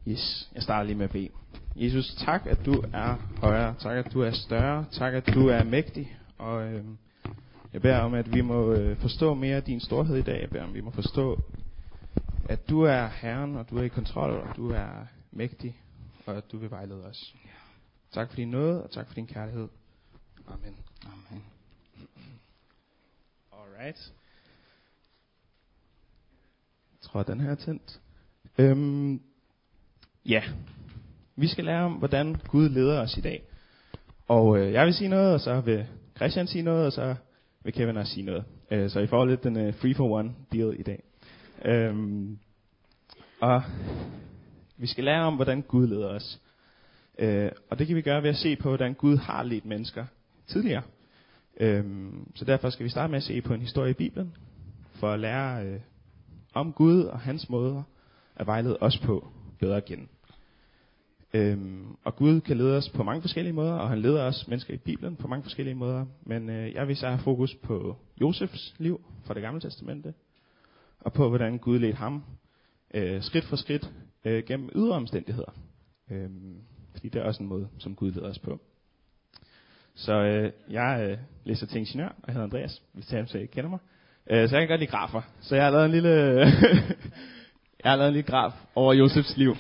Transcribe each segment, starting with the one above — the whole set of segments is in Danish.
Yes, jeg starter lige med at bede. Jesus, tak at du er højere, tak at du er større, tak at du er mægtig, og jeg beder om, at vi må forstå mere af din storhed i dag. Jeg beder om, at vi må forstå, at du er Herren, og du er i kontrol, og du er mægtig, og at du vil vejlede os. Tak for din nåde, og tak for din kærlighed. Amen. Amen. Alright. Jeg tror, den her er tændt. Ja, vi skal lære om, hvordan Gud leder os i dag. Og jeg vil sige noget, og så vil Christian sige noget, og så vil Kevin også sige noget. Så I får lidt den free for one deal i dag. Og vi skal lære om, hvordan Gud leder os. Og det kan vi gøre ved at se på, hvordan Gud har ledt mennesker tidligere. Så derfor skal vi starte med at se på en historie i Bibelen, for at lære om Gud og hans måder at vejlede os på bedre igen. Og Gud kan lede os på mange forskellige måder, og han leder os mennesker i Bibelen på mange forskellige måder. Men jeg vil så have fokus på Josefs liv fra det gamle testamente, og på hvordan Gud ledte ham skridt for skridt gennem ydre omstændigheder. Fordi det er også en måde, som Gud leder os på. Så jeg læser til ingeniør, og jeg hedder Andreas, hvis I kender mig. Så jeg kan godt lide grafer. Så jeg har lavet en lille graf over Josefs liv.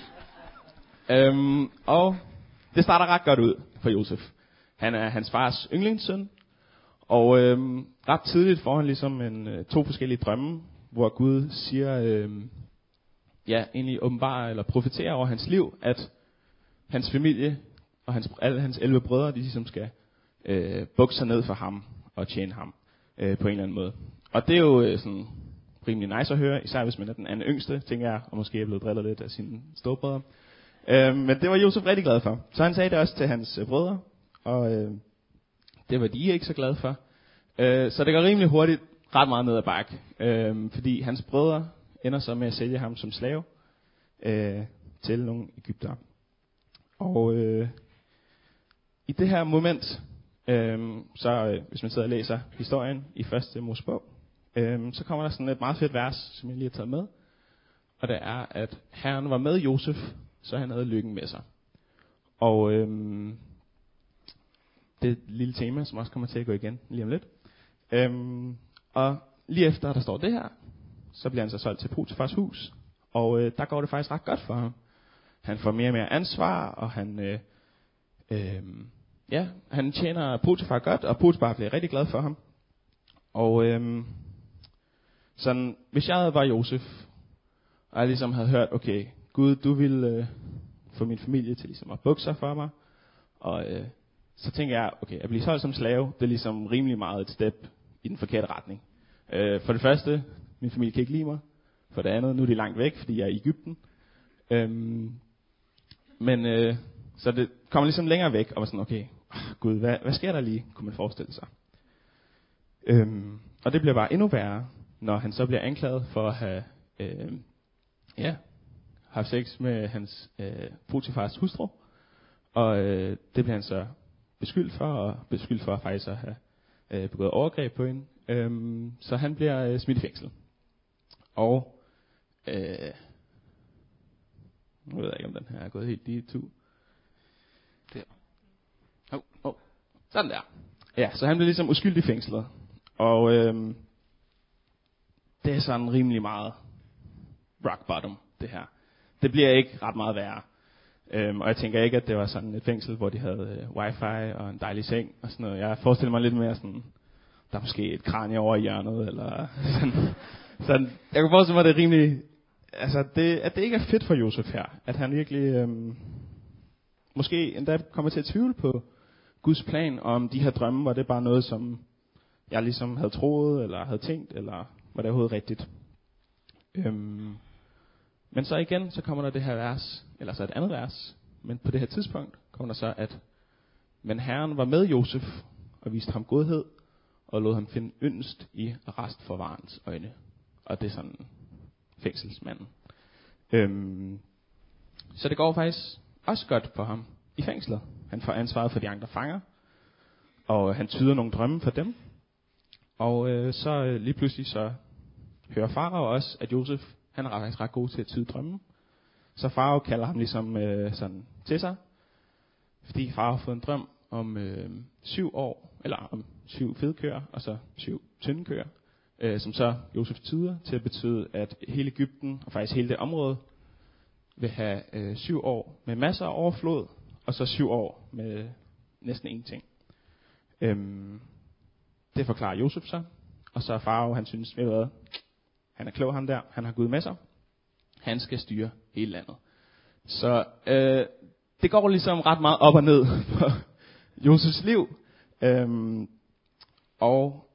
Og det starter ret godt ud for Josef. Han er hans fars yndlingssøn, og ret tidligt får han ligesom to forskellige drømme, hvor Gud siger, egentlig åbenbarer eller profeterer over hans liv, at hans familie og alle hans 11 brødre, de ligesom skal bukke sig ned for ham og tjene ham på en eller anden måde. Og det er jo sådan rimelig nice at høre, især hvis man er den yngste, tænker jeg, og måske er blevet drillet lidt af sine storebrødre. Men det var Josef rigtig glad for. Så han sagde det også til hans brødre, og det var de ikke så glade for. Så det går rimelig hurtigt ret meget ned ad bakke, fordi hans brødre ender så med at sælge ham som slave til nogle egyptere. Og i det her moment, hvis man sidder og læser historien i første Mosebog, så kommer der sådan et meget fedt vers, som jeg lige har taget med. Og det er, at Herren var med Josef, så han havde lykken med sig. Og det er et lille tema, som også kommer til at gå igen lige om lidt. Og lige efter der står det her, så bliver han så solgt til Potifars hus. Og der går det faktisk ret godt for ham. Han får mere og mere ansvar, og han tjener Potifar godt, og Potifar bliver rigtig glad for ham. Og sådan, hvis jeg var Josef, og jeg ligesom havde hørt, okay, Gud, du ville få min familie til ligesom at bukke sig for mig, og så tænker jeg, okay, at blive solgt som slave, det er ligesom rimelig meget et step i den forkerte retning. For det første, min familie kan ikke lide mig. For det andet, nu er de langt væk, fordi jeg er i Egypten. Så det kommer ligesom længere væk, og var sådan, okay, Gud, hvad sker der lige, kunne man forestille sig. Og det bliver bare endnu værre, når han så bliver anklaget for at have haft sex med hans Potifars hustru. Og det bliver han så beskyldt for at faktisk at have begået overgreb på hende. Så han bliver smidt i fængsel. Og nu ved jeg ikke, om den her er gået helt lige tu. Der. Sådan der. Ja, så han bliver ligesom uskyldig fængslet. Og det er sådan rimelig meget rock bottom, det her. Det bliver ikke ret meget værre. Og jeg tænker ikke, at det var sådan et fængsel, hvor de havde wifi og en dejlig seng og sådan noget. Jeg forestiller mig lidt mere sådan, der er måske et kranie over i hjørnet, eller sådan. Jeg kan forestille mig, at det er rimelig, altså at det ikke er fedt for Josef her. At han virkelig, måske endda kommer til at tvivle på Guds plan, om de her drømme, var det bare noget, som jeg ligesom havde troet, eller havde tænkt, eller var det overhovedet rigtigt. Men så igen, så kommer der det her vers, eller så et andet vers, men på det her tidspunkt kommer der så, at men Herren var med Josef, og viste ham godhed, og lod ham finde yndest i arrestforvarens øjne. Og det er sådan fængselsmanden. Så det går faktisk også godt for ham i fængslet. Han får ansvaret for de andre fanger, og han tyder nogle drømme for dem. Og så lige pludselig så hører farao også, at Josef, han er faktisk ret god til at tyde drømme. Så farao kalder ham ligesom sådan til sig, fordi farao har fået en drøm om 7 år, eller om 7 fede køer, og så 7 tynde køer, som så Josef tyder til at betyde, at hele Egypten, og faktisk hele det område, vil have 7 år med masser af overflod, og så 7 år med næsten ingenting. Det forklarer Josef så, og så er farao, han synes, ved hvad, han er klog ham der, han har Gud med sig, han skal styre hele landet. Så det går ligesom ret meget op og ned på Josefs liv, og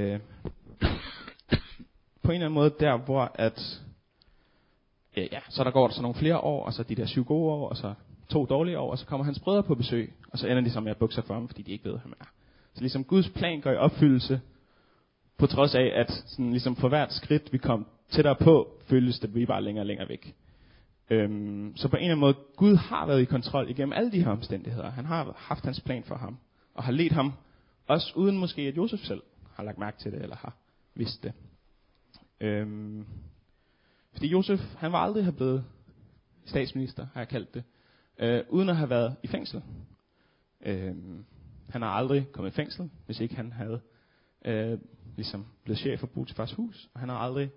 på en eller anden måde der, hvor at så der går så nogle flere år, og så de der 7 gode år, og så 2 dårlige år, og så kommer hans brødre på besøg, og så ender de så med at bukke sig for ham, fordi de ikke ved, hvem han er. Så ligesom Guds plan går i opfyldelse, på trods af, at sådan ligesom for hvert skridt, vi kom tættere på, føles det, vi bare længere og længere væk. Så på en eller anden måde, Gud har været i kontrol igennem alle de her omstændigheder. Han har haft hans plan for ham, og har ledt ham, også uden måske, at Josef selv har lagt mærke til det, eller har vidst det. Fordi Josef, han var aldrig have blevet statsminister, har jeg kaldt det, uden at have været i fængsel. Han har aldrig kommet i fængsel, hvis ikke han havde ligesom blevet chef for Potifars hus, og han har aldrig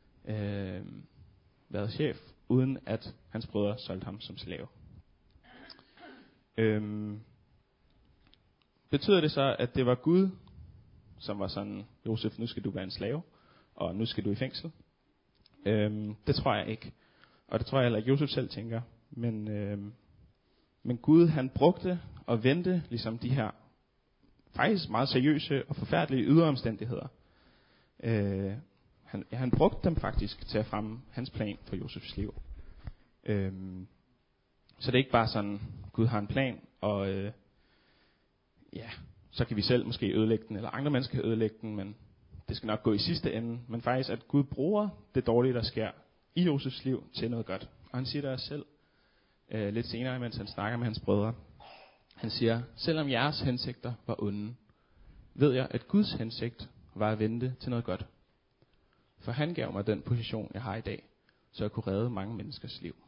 været chef, uden at hans brødre solgte ham som slave. Betyder det så, at det var Gud, som var sådan, Josef, nu skal du være en slave, og nu skal du i fængsel? Det tror jeg ikke. Og det tror jeg heller ikke, Josef selv tænker. Men Gud, han brugte og vendte ligesom de her faktisk meget seriøse og forfærdelige ydre omstændigheder. Han brugte dem faktisk til at fremme hans plan for Josefs liv. Så det er ikke bare sådan, Gud har en plan, og så kan vi selv måske ødelægge den, eller andre mennesker kan ødelægge den, men det skal nok gå i sidste ende. Men faktisk, at Gud bruger det dårlige, der sker i Josefs liv, til noget godt. Og han siger det også selv lidt senere, mens han snakker med hans brødre. Han siger, selvom jeres hensigter var onde, ved jeg, at Guds hensigt var at vende til noget godt. For han gav mig den position, jeg har i dag, så jeg kunne redde mange menneskers liv.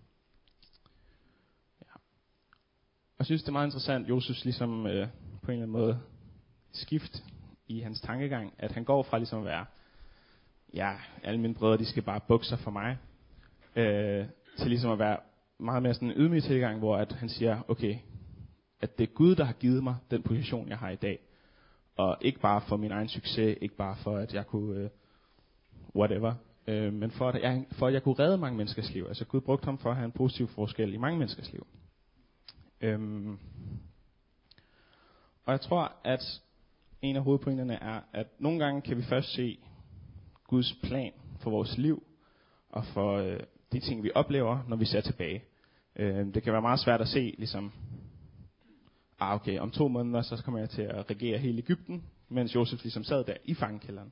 Ja. Og jeg synes, det er meget interessant, Josefs ligesom på en eller anden måde skift i hans tankegang, at han går fra ligesom at være, alle mine brødre, de skal bare bukke sig for mig, til ligesom at være meget mere sådan en ydmyg tilgang, hvor at han siger, okay, at det er Gud, der har givet mig den position, jeg har i dag. Og ikke bare for min egen succes, ikke bare for, at jeg kunne, whatever, men for at jeg kunne redde mange menneskers liv. Altså Gud brugte ham for at have en positiv forskel i mange menneskers liv. Og jeg tror, at en af hovedpointerne er, at nogle gange kan vi først se Guds plan for vores liv, og for de ting, vi oplever, når vi ser tilbage. Det kan være meget svært at se, ligesom, okay, om 2 måneder, så kommer jeg til at regere hele Egypten, mens Josef ligesom sad der i fangekælderen.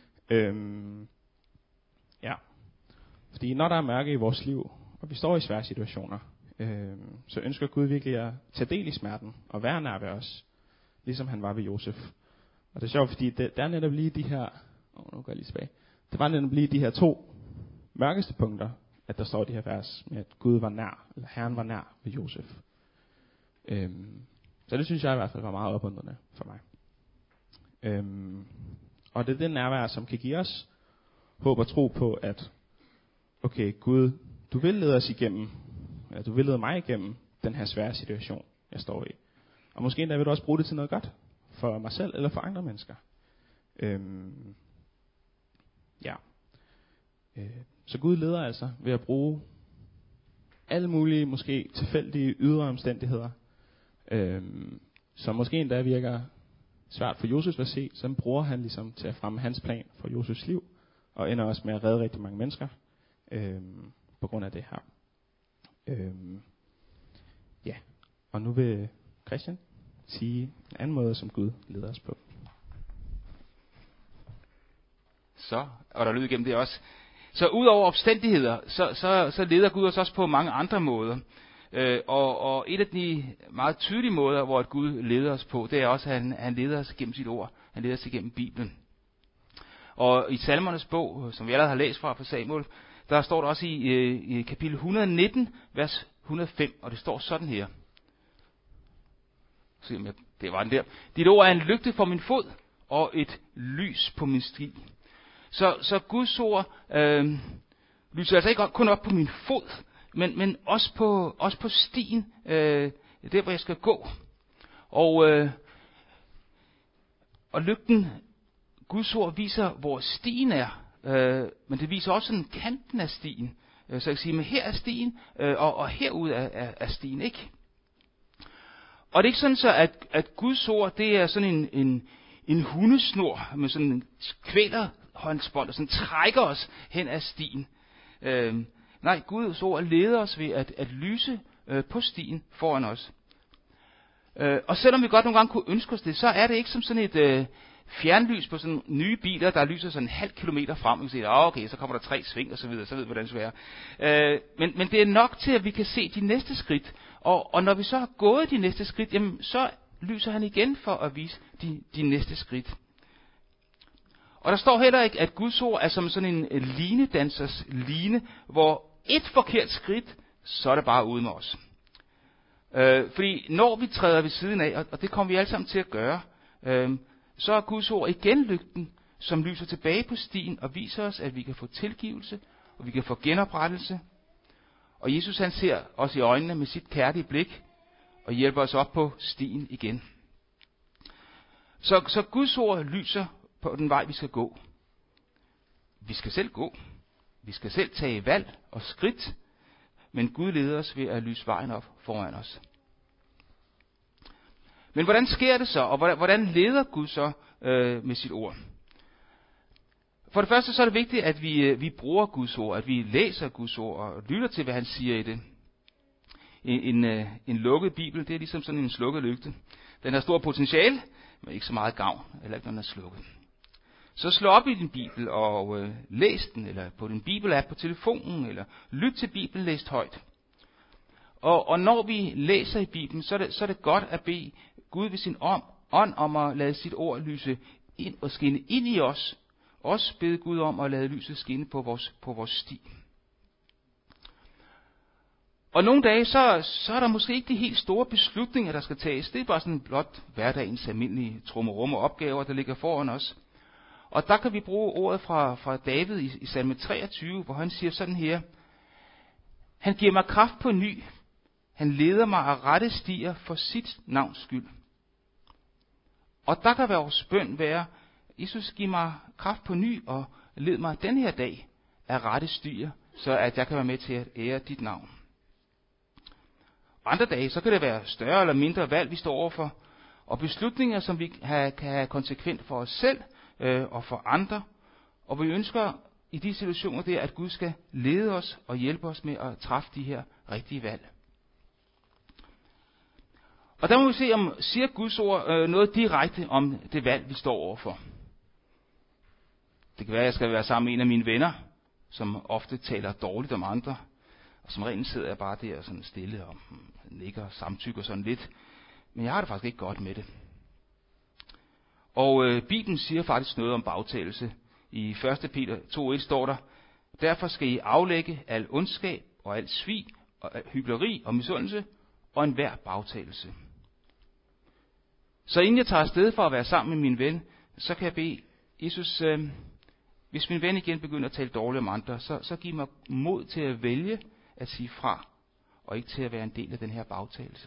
Fordi når der er mørke i vores liv, og vi står i svære situationer, så ønsker Gud virkelig at tage del i smerten, og være nær ved os, ligesom han var ved Josef. Og det er sjovt, fordi det er netop lige de her, nu går jeg lige tilbage, det var netop lige de her 2 mørkeste punkter, at der står de her vers, med at Gud var nær, eller Herren var nær ved Josef. Så det synes jeg i hvert fald var meget opmuntrende for mig. Og det er det nærvær, som kan give os håb og tro på, at okay, Gud, du vil lede os igennem, eller du vil lede mig igennem den her svære situation, jeg står i. Og måske endda vil du også bruge det til noget godt, for mig selv eller for andre mennesker. Så Gud leder altså ved at bruge alle mulige, måske tilfældige ydre omstændigheder, som måske endda virker svært for Josef at se, så bruger han ligesom til at fremme hans plan for Josefs liv, og ender også med at redde rigtig mange mennesker på grund af det her. Og nu vil Christian sige en anden måde, som Gud leder os på. Så, og der lyder igennem det også. Så ud over omstændigheder, så leder Gud os også på mange andre måder. Og et af de meget tydelige måder, hvor Gud leder os på, det er også, at han leder os gennem sit ord. Han leder os igennem Bibelen. Og i Salmernes bog, som vi allerede har læst fra Samuel, der står der også i kapitel 119, vers 105, og det står sådan her. Se om det var den der. Dit ord er en lygte for min fod, og et lys på min sti. Så Guds ord lyser altså ikke kun op på min fod, men også på stien, der hvor jeg skal gå. Og lygten, Guds ord viser, hvor stien er, men det viser også sådan kanten af stien. Så jeg kan sige, men her er stien, og herude er stien ikke. Og det er ikke sådan så, at Guds ord, det er sådan en hundesnor med sådan en kvælerhåndsbånd, der sådan trækker os hen ad stien. Nej, Guds ord leder os ved at lyse på stien foran os. Og selvom vi godt nogle gange kunne ønske os det, så er det ikke som sådan et fjernlys på sådan nye biler, der lyser sådan en halv kilometer frem. Vi kan sige, okay, så kommer der 3 sving og så videre, så ved vi, hvordan det skal være. Men det er nok til, at vi kan se de næste skridt. Og når vi så har gået de næste skridt, jamen, så lyser han igen for at vise de næste skridt. Og der står heller ikke, at Guds ord er som sådan en linedansers line, hvor et forkert skridt, så er det bare ude med os. Fordi når vi træder ved siden af, og det kommer vi alle sammen til at gøre, så er Guds ord igen lygten, som lyser tilbage på stien og viser os, at vi kan få tilgivelse, og vi kan få genoprettelse. Og Jesus han ser os i øjnene med sit kærlige blik, og hjælper os op på stien igen. Så Guds ord lyser på den vej, vi skal gå. Vi skal selv gå. Vi skal selv tage valg og skridt, men Gud leder os ved at lyse vejen op foran os. Men hvordan sker det så, og hvordan leder Gud så med sit ord? For det første så er det vigtigt, at vi bruger Guds ord, at vi læser Guds ord og lytter til, hvad han siger i det. En lukket bibel, det er ligesom sådan en slukket lygte. Den har stor potentiale, men ikke så meget gavn, eller ikke når den er slukket. Så slå op i din bibel og læs den, eller på din bibelapp på telefonen, eller lyt til Bibelen læst højt. Og når vi læser i Bibelen, så er det godt at bede Gud ved sin ånd om at lade sit ord lyse ind og skinne ind i os. Også bede Gud om at lade lyset skinne på vores sti. Og nogle dage, så er der måske ikke de helt store beslutninger, der skal tages. Det er bare sådan blot hverdagens almindelige trummerum og opgaver, der ligger foran os. Og der kan vi bruge ordet fra David i salme 23, hvor han siger sådan her: Han giver mig kraft på ny. Han leder mig af rette stier for sit navns skyld. Og der kan vores bøn være: Jesus, giv mig kraft på ny og led mig den her dag af rette stier, så at jeg kan være med til at ære dit navn. Andre dage, så kan det være større eller mindre valg, vi står overfor, og beslutninger, som vi kan have konsekvent for os selv og for andre. Og vi ønsker i de situationer der, at Gud skal lede os og hjælpe os med at træffe de her rigtige valg. Og der må vi se, om siger Guds ord noget direkte om det valg, vi står overfor. Det kan være, at jeg skal være sammen med en af mine venner, som ofte taler dårligt om andre, og som rent sidder jeg bare der sådan stille og nikker og samtykker sådan lidt. Men jeg har det faktisk ikke godt med det. Og Bibelen siger faktisk noget om bagtalelse. I 1. Peter 2:1 står der: Derfor skal I aflægge al ondskab og al svig og al hykleri og misundelse og enhver bagtalelse. Så inden jeg tager afsted for at være sammen med min ven, så kan jeg bede Jesus, hvis min ven igen begynder at tale dårligt om andre, så giv mig mod til at vælge at sige fra, og ikke til at være en del af den her bagtalelse.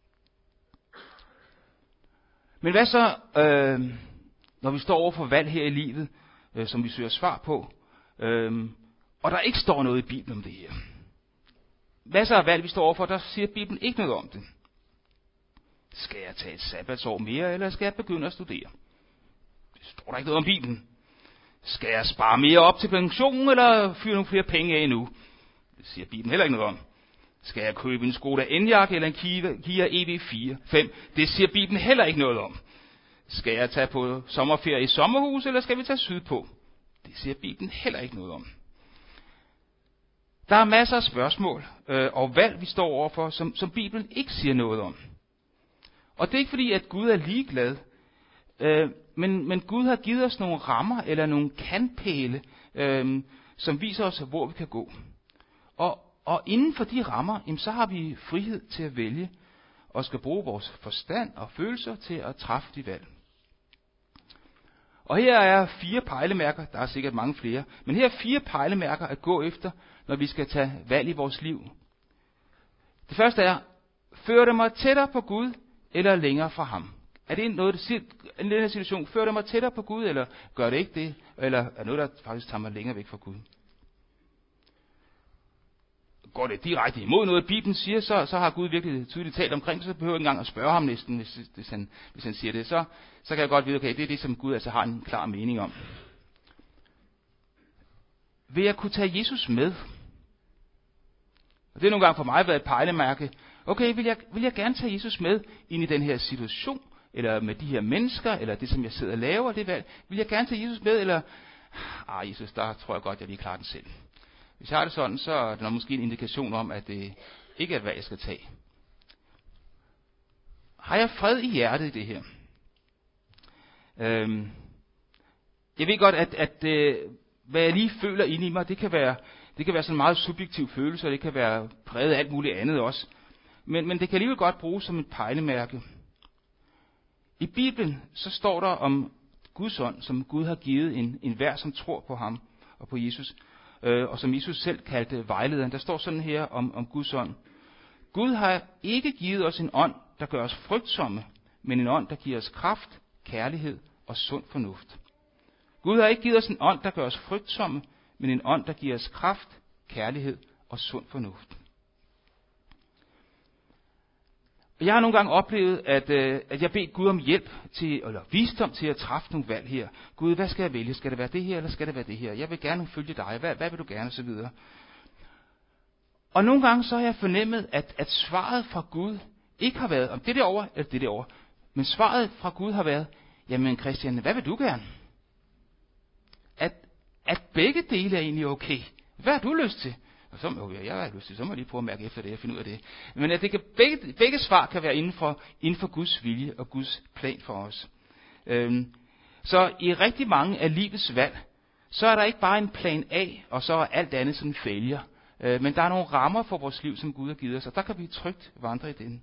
Men hvad så, når vi står over for valg her i livet, som vi søger svar på, og der ikke står noget i Bibelen om det her? Hvad så er valg, vi står overfor, der siger Bibelen ikke noget om det? Skal jeg tage et sabbatsår mere, eller skal jeg begynde at studere? Det står der ikke noget om Bibelen. Skal jeg spare mere op til pensionen, eller fyre nogle flere penge af nu? Det siger Bibelen heller ikke noget om. Skal jeg købe en Skoda Enyaq eller en Kia EV5? Det siger Bibelen heller ikke noget om. Skal jeg tage på sommerferie i sommerhus, eller skal vi tage sydpå? Det siger Bibelen heller ikke noget om. Der er masser af spørgsmål og valg, vi står overfor, som Bibelen ikke siger noget om. Og det er ikke fordi, at Gud er ligeglad, men Gud har givet os nogle rammer eller nogle kantpæle, som viser os, hvor vi kan gå. Og inden for de rammer, jamen, så har vi frihed til at vælge, og skal bruge vores forstand og følelser til at træffe de valg. Og her er 4 pejlemærker, der er sikkert mange flere, men her er 4 pejlemærker at gå efter, når vi skal tage valg i vores liv. Det første er, fører det mig tættere på Gud, eller længere fra ham? Er det noget, der siger, i den her situation, fører det mig tættere på Gud, eller gør det ikke det? Eller er noget, der faktisk tager mig længere væk fra Gud? Går det direkte imod noget, Bibelen siger, så har Gud virkelig tydeligt talt omkring, så behøver jeg ikke engang at spørge ham næsten, hvis han siger det. Så kan jeg godt vide, okay, det er det, som Gud altså har en klar mening om. Vil jeg kunne tage Jesus med? Og det er nogle gange for mig været et pejlemærke. Okay, vil jeg gerne tage Jesus med ind i den her situation, eller med de her mennesker, eller det, som jeg sidder og laver, det valg. Vil jeg gerne tage Jesus med, eller Jesus, der tror jeg godt, jeg lige klarer den selv. Hvis jeg har det sådan, så er der måske en indikation om, at det ikke er, hvad jeg skal tage. Har jeg fred i hjertet i det her? Jeg ved godt, at hvad jeg lige føler inde i mig, det kan være sådan en meget subjektiv følelse, og det kan være præget af alt muligt andet også. Men det kan alligevel godt bruges som et pejlemærke. I Bibelen, så står der om Guds ånd, som Gud har givet en hver, som tror på ham og på Jesus, og som Jesus selv kaldte vejlederen. Der står sådan her om Guds ånd. Gud har ikke givet os en ånd, der gør os frygtsomme, men en ånd, der giver os kraft, kærlighed og sund fornuft. Gud har ikke givet os en ånd, der gør os frygtsomme, men en ånd, der giver os kraft, kærlighed og sund fornuft. Jeg har nogle gange oplevet, at jeg beder Gud om hjælp til, eller visdom til at træffe nogle valg her. Gud, hvad skal jeg vælge? Skal det være det her, eller skal det være det her? Jeg vil gerne følge dig. Hvad vil du gerne? Og så videre. Og nogle gange så har jeg fornemmet, at svaret fra Gud ikke har været, om det derovre, eller det derovre. Men svaret fra Gud har været, jamen Christian, hvad vil du gerne? At begge dele er egentlig okay. Hvad har du lyst til? Og så jeg har lyst til, så må jeg lige prøve at mærke efter det og finde ud af det. Men at det kan, begge svar kan være inden for Guds vilje og Guds plan for os. Så i rigtig mange af livets valg, så er der ikke bare en plan A, og så er alt andet sådan failure. Men der er nogle rammer for vores liv, som Gud har givet os, og der kan vi trygt vandre i den.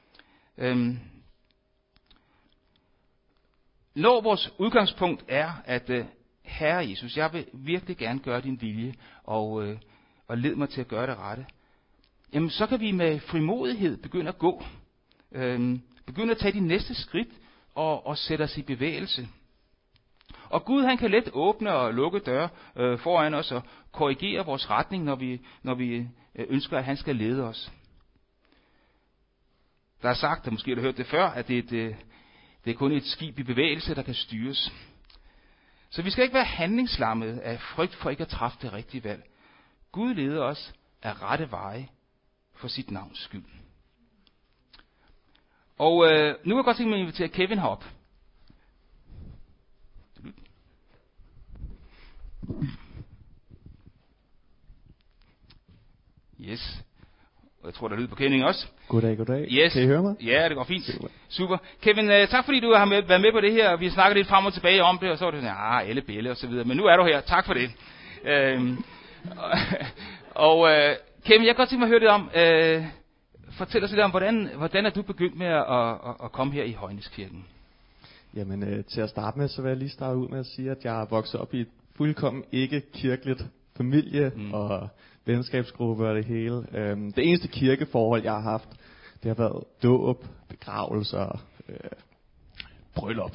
Når vores udgangspunkt er, at Herre Jesus, jeg vil virkelig gerne gøre din vilje, og led mig til at gøre det rette, jamen så kan vi med frimodighed begynde at gå. Begynde at tage de næste skridt og sætte os i bevægelse. Og Gud, han kan let åbne og lukke døre foran os og korrigere vores retning, når vi ønsker, at han skal lede os. Der er sagt, og måske har du hørt det før, at det er kun et skib i bevægelse, der kan styres. Så vi skal ikke være handlingslammet af frygt for ikke at træffe det rigtige valg. Gud leder os af rette veje for sit navns skyld. Og nu vil jeg godt tænke mig at invitere Kevin herop. Yes. Og jeg tror, der er lyd på Kevin også. Goddag. Yes. Kan I høre mig? Ja, det går fint. Super. Kevin, tak fordi du har været med på det her. Vi har snakket lidt frem og tilbage om det, og så var det sådan, elle bille og så videre. Men nu er du her. Tak for det. Kevin, jeg kan godt tænke mig at høre lidt om, fortæl os lidt om, hvordan er du begyndt med at komme her i Højneskirken? Jamen, til at starte med, så vil jeg lige starte ud med at sige, at jeg er vokset op i et fuldkommen ikke kirkeligt familie og venskabsgruppe og det hele. Det eneste kirkeforhold, jeg har haft, det har været dåb, begravelser, bryllup.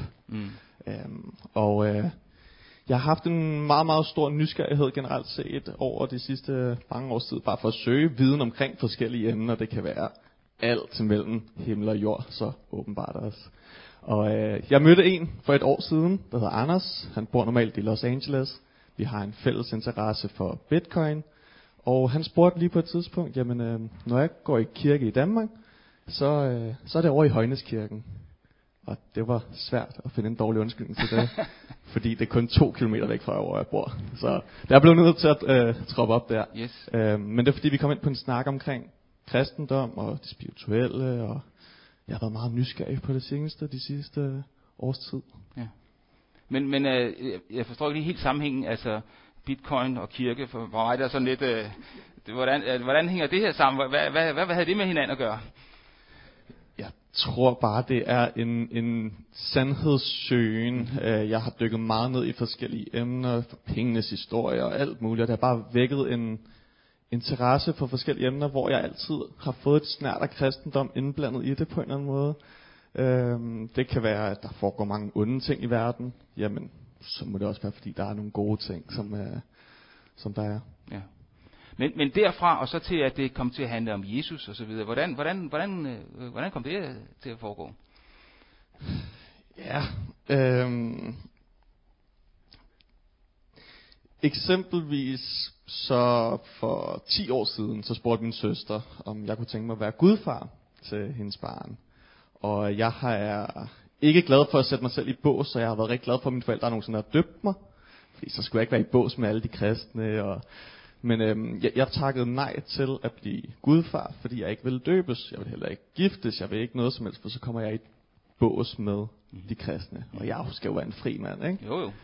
Jeg har haft en meget, meget stor nysgerrighed generelt set over de sidste mange års tid, bare for at søge viden omkring forskellige emner. Det kan være alt mellem himmel og jord, så åbenbart også. Og jeg mødte en for et år siden, der hedder Anders. Han bor normalt i Los Angeles. Vi har en fælles interesse for Bitcoin. Og han spurgte lige på et tidspunkt, jamen når jeg går i kirke i Danmark, så er det over i Højneskirken. Og det var svært at finde en dårlig undskyldning til det, fordi det er kun 2 kilometer væk fra, hvor jeg bor. Så der blev nødt til at troppe op der. Yes. Men det er fordi, vi kom ind på en snak omkring kristendom og det spirituelle, og jeg har været meget nysgerrig på de sidste års tid. Ja. Men jeg forstår ikke lige helt sammenhængen. Altså, bitcoin og kirke. For mig der er sådan lidt, hvordan hænger det her sammen? Hvad havde det med hinanden at gøre? Jeg tror bare, det er en sandhedssøgen. Jeg har dykket meget ned i forskellige emner, pengenes historie og alt muligt. Og det har bare vækket en interesse for forskellige emner, hvor jeg altid har fået et snært af kristendom indblandet i det på en eller anden måde. Det kan være, at der foregår mange onde ting i verden. Jamen, så må det også være, fordi der er nogle gode ting, som der er. Ja. Men derfra og så til, at det kom til at handle om Jesus og så videre. Hvordan kom det til at foregå? Ja, eksempelvis så for 10 år siden, så spurgte min søster, om jeg kunne tænke mig at være gudfar til hendes barn. Og jeg er ikke glad for at sætte mig selv i bås, så jeg har været rigtig glad for, at mine forældre nogensinde har døbt mig. Fordi så skulle jeg ikke være i bås med alle de kristne. Men jeg takkede nej til at blive gudfar, fordi jeg ikke ville døbes. Jeg vil heller ikke giftes, jeg vil ikke noget som helst, for så kommer jeg i bås med de kristne. Og jeg skal jo være en fri mand, ikke? Jo.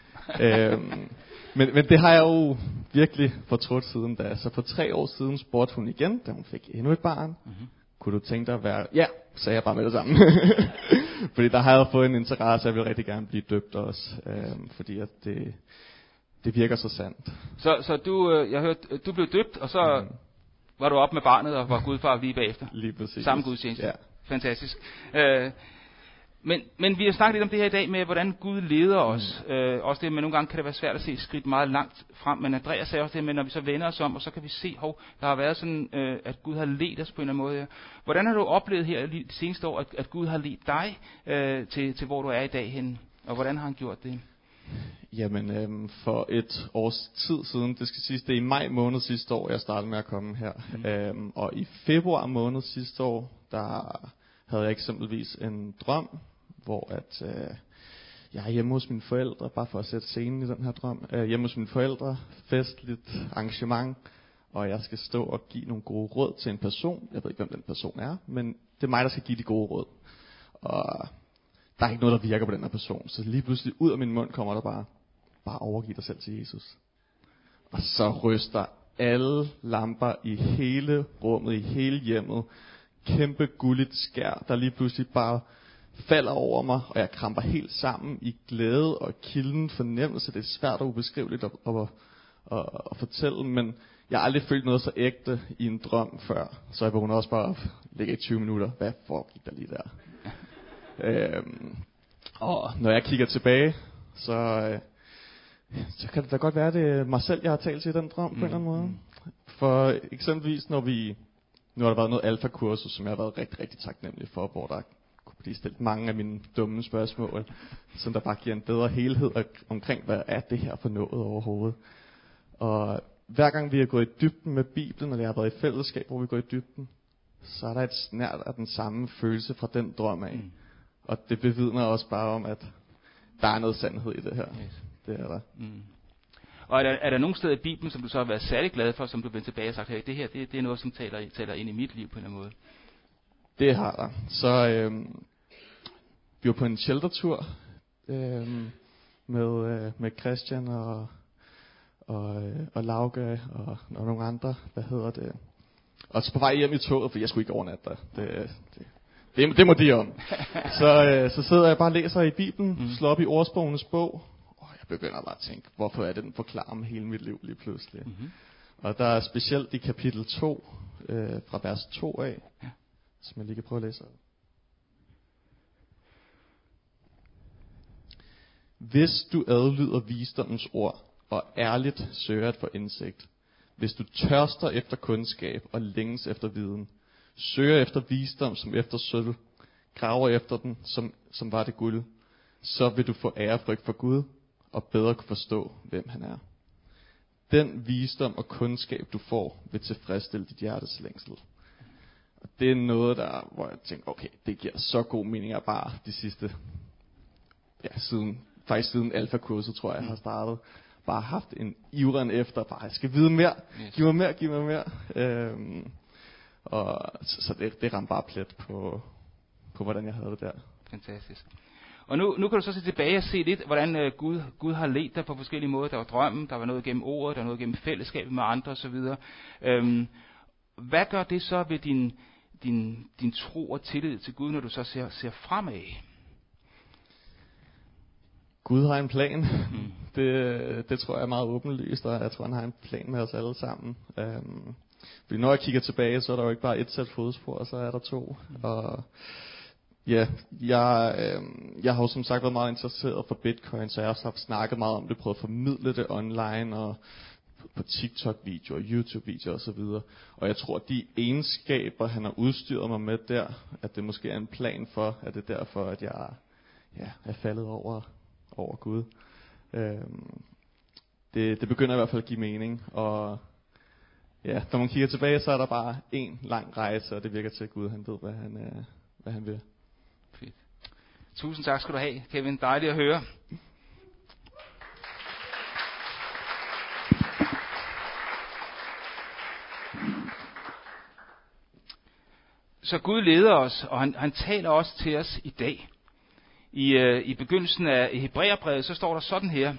Men det har jeg jo virkelig fortrudt siden da. Så for 3 år siden spurgte hun igen, da hun fik endnu et barn. Mm-hmm. Kunne du tænke dig at være... Ja, sagde jeg bare med det samme. Fordi der har jeg fået en interesse, jeg vil rigtig gerne blive døbt også. Fordi at det virker så sandt. Så jeg hørte, du blev døbt, og så var du op med barnet og var gudfar lige bagefter? Lige præcis. Samme gudstjeneste? Ja. Fantastisk. Men vi har snakket lidt om det her i dag med, hvordan Gud leder os. Også det, men nogle gange kan det være svært at se skridt meget langt frem. Men Andreas sagde også det med, når vi så vender os om, og så kan vi se, der har været sådan, at Gud har ledt os på en eller anden måde. Hvordan har du oplevet her det seneste år, at Gud har ledt dig til hvor du er i dag henne? Og hvordan har han gjort det? Jamen, for et års tid siden, det skal siges, det er i maj måned sidste år, jeg startede med at komme her. Og i februar måned sidste år, der havde jeg eksempelvis en drøm, hvor at jeg er hjemme hos mine forældre, bare for at sætte scenen i den her drøm. Hjemme hos mine forældre, festligt arrangement, og jeg skal stå og give nogle gode råd til en person. Jeg ved ikke, hvem den person er, men det er mig, der skal give de gode råd. Og der er ikke noget, der virker på den her person. Så lige pludselig ud af min mund kommer der bare overgive dig selv til Jesus. Og så ryster alle lamper i hele rummet, i hele hjemmet. Kæmpe gulligt skær, der lige pludselig bare falder over mig, og jeg kramper helt sammen i glæde og kilden fornemmelse. Det er svært og ubeskriveligt at fortælle, men jeg har aldrig følt noget så ægte i en drøm før. Så jeg vågner også bare op, ligger i 20 minutter. Hvad foregik der lige der? Og når jeg kigger tilbage, så kan det da godt være, det er mig selv, jeg har talt til i den drøm på en eller anden måde. For eksempelvis, nu har der været noget alfa-kursus, som jeg har været rigtig, rigtig taknemmelig for, hvor der kunne blive stillet mange af mine dumme spørgsmål, som der bare giver en bedre helhed omkring, hvad er det her for noget overhovedet. Og hver gang vi er gået i dybden med Bibelen, og jeg har været i fællesskab, hvor vi går i dybden, så er der et snært af den samme følelse fra den drøm af. Og det bevidner også bare om, at der er noget sandhed i det her. Yes. Det er der. Og er der nogle steder i Bibelen, som du så har været særlig glad for, som du vendte tilbage og sagt, hey, det her det er noget, som taler ind i mit liv på en eller anden måde? Det har der. Så vi var på en sheltertur med Christian og Lauke og nogle andre. Og så på vej hjem i toget, for jeg skulle ikke overnatte der. Det må de om. Så sidder jeg bare og læser i Bibelen, slår op i ordsprogenes bog, og jeg begynder bare at tænke, hvorfor er det, den forklarer om hele mit liv lige pludselig. Og der er specielt i kapitel 2, fra vers 2 af, som jeg lige kan prøve at læse. Hvis du adlyder visdommens ord, og ærligt søger at få indsigt, hvis du tørster efter kundskab og længes efter viden, søger efter visdom som efter sølv, graver efter den som var det guld, så vil du få ærefrygt for Gud og bedre kunne forstå, hvem han er. Den visdom og kundskab du får, vil tilfredsstille dit hjertes længsel. Og det er noget hvor jeg tænker, okay, det giver så god mening at bare de sidste, siden alfa-kurset tror jeg har startet, bare haft en ivren efter, bare jeg skal vide mere, giv mig mere. Og så det ramte bare plet på hvordan jeg havde det der. Fantastisk. Og nu kan du så se tilbage og se lidt, hvordan Gud har ledt dig på forskellige måder. Der var drømmen, der var noget gennem ordet, der var noget gennem fællesskabet med andre osv. Hvad gør det så ved din tro og tillid til Gud, når du så ser fremad? Gud har en plan. Det tror jeg er meget åbenlyst, og jeg tror, han har en plan med os alle sammen. Fordi når jeg kigger tilbage, så er der jo ikke bare et sæt fodspor, så er der to. Og ja, jeg har jo som sagt været meget interesseret for Bitcoin, så jeg har også haft snakket meget om det, prøvet at formidle det online og på TikTok-videoer, YouTube-videoer osv. Og jeg tror, at de egenskaber, han har udstyret mig med der, at det måske er en plan for, at det er derfor, at jeg er faldet over Gud. Det begynder i hvert fald at give mening, og ja, når man kigger tilbage, så er der bare en lang rejse, og det virker til, at Gud han ved, hvad han vil. Fedt. Tusind tak skal du have, Kevin. Dejligt at høre. Så Gud leder os, og han taler også til os i dag. I begyndelsen af Hebræerbrevet, så står der sådan her: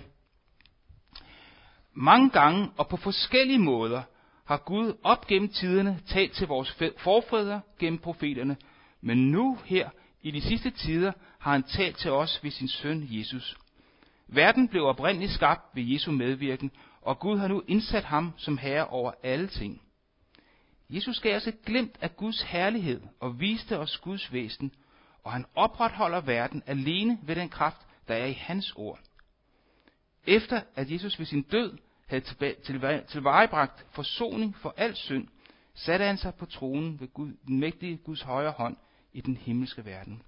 mange gange og på forskellige måder har Gud op gennem tiderne talt til vores forfædre gennem profeterne, men nu her i de sidste tider har han talt til os ved sin søn Jesus. Verden blev oprindeligt skabt ved Jesu medvirken, og Gud har nu indsat ham som herre over alle ting. Jesus gav os et glimt af Guds herlighed og viste os Guds væsen, og han opretholder verden alene ved den kraft, der er i hans ord. Efter at Jesus ved sin død havde tilvejebragt forsoning for al synd, satte han sig på tronen ved den mægtige Guds højre hånd i den himmelske verden.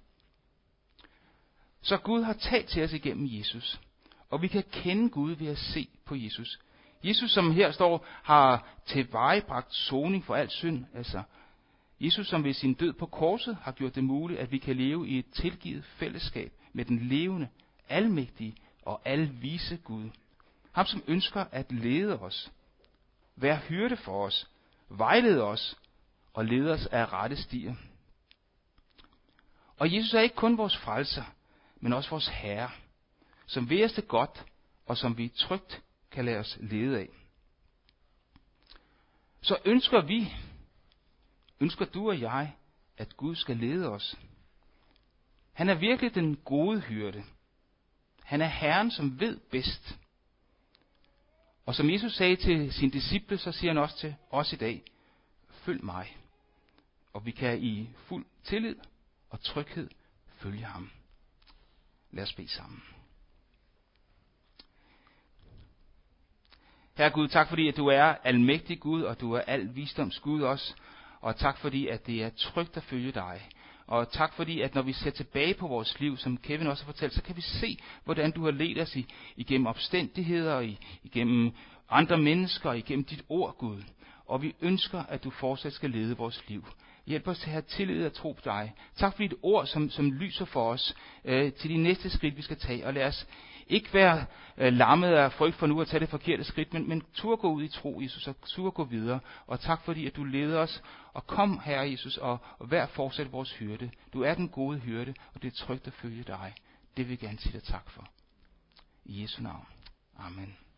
Så Gud har talt til os igennem Jesus, og vi kan kende Gud ved at se på Jesus. Jesus, som her står, har tilvejebragt soning for al synd, altså Jesus, som ved sin død på korset har gjort det muligt, at vi kan leve i et tilgivet fællesskab med den levende, almægtige og alvise Gud. Ham, som ønsker at lede os, være hyrde for os, vejlede os og lede os af rette stier. Og Jesus er ikke kun vores frelser, men også vores herre, som ved os det godt, og som vi trygt kan lade os lede af. Så ønsker du og jeg, at Gud skal lede os. Han er virkelig den gode hyrde. Han er Herren, som ved bedst. Og som Jesus sagde til sine disciple, så siger han også til os i dag: følg mig. Og vi kan i fuld tillid og tryghed følge ham. Lad os bede sammen. Herre Gud, tak fordi, at du er almægtig Gud, og du er al visdoms Gud også. Og tak fordi, at det er trygt at følge dig. Og tak fordi, at når vi ser tilbage på vores liv, som Kevin også har fortalt, så kan vi se, hvordan du har ledt os igennem omstændigheder, og igennem andre mennesker, og igennem dit ord, Gud. Og vi ønsker, at du fortsat skal lede vores liv. Hjælp os til at have tillid og tro på dig. Tak for dit ord, som lyser for os til de næste skridt, vi skal tage. Og lad os ikke være lammet af frygt for nu at tage det forkerte skridt, men tur gå ud i tro, Jesus, og tur gå videre. Og tak fordi, at du leder os. Og kom, Herre Jesus, og vær fortsat vores hyrde. Du er den gode hyrde, og det er trygt at følge dig. Det vil jeg gerne sige dig tak for. I Jesu navn. Amen.